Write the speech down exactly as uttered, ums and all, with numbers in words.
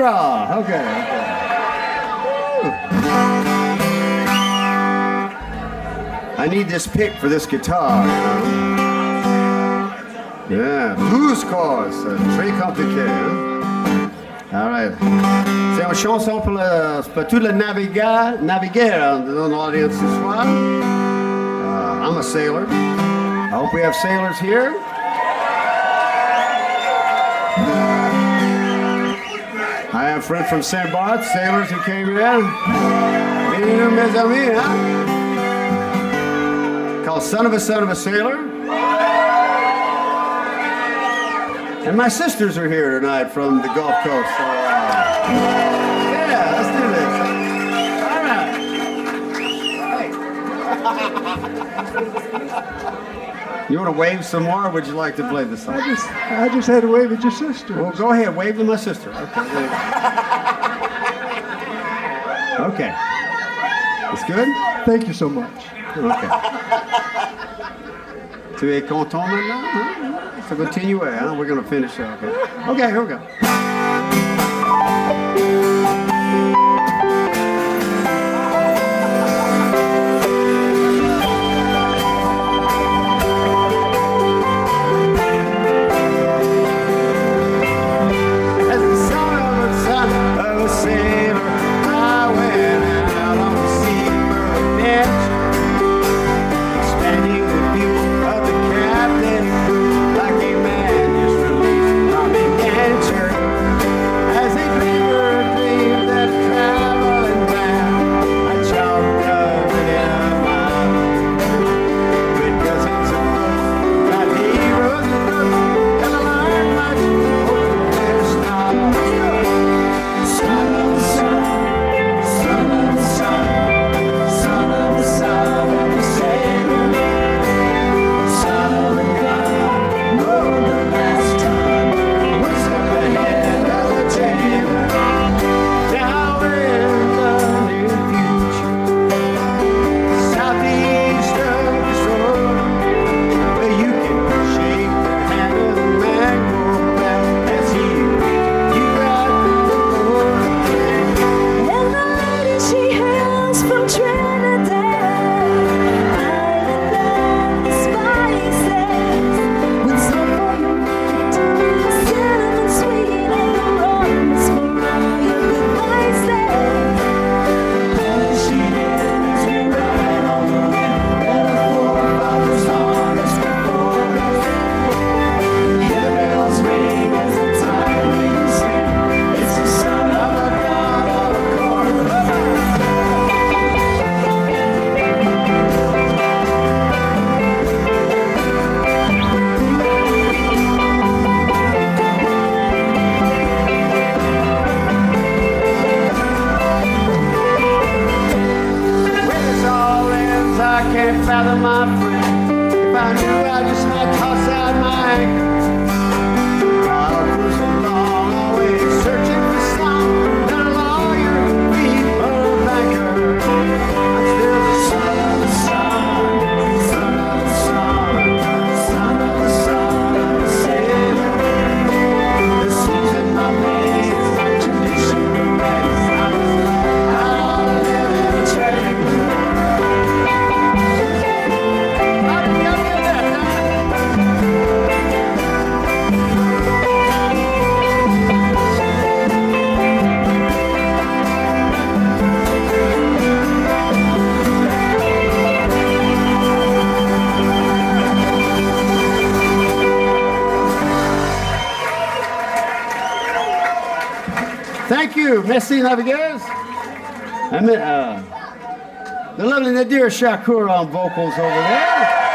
draw. Okay. okay. I need this pick for this guitar. Yeah, blues chords, euh, très compliqué. Hein? All right. C'est une chanson pour, le, pour tous les navigueurs, navigueurs dans l'audience ce soir. Uh, I'm a sailor. I hope we have sailors here. I have a friend from Saint Barth, sailors who came in. Bienvenue, mes amis, huh? Called Son of a Son of a Sailor. And my sisters are here tonight from the Gulf Coast. So, uh, yeah, let's do this. All right. You want to wave some more, or would you like to play this song? I just, I just had to wave at your sister. Well, go ahead, wave to my sister. Okay. Okay. It's good? Thank you so much. Okay. Tu es content maintenant? Huh? So continue, huh? We're going to finish. Okay. Okay, here we go. Thank you. Merci, navigueurs. I mean, uh, the lovely Nadir Shakur on vocals over there.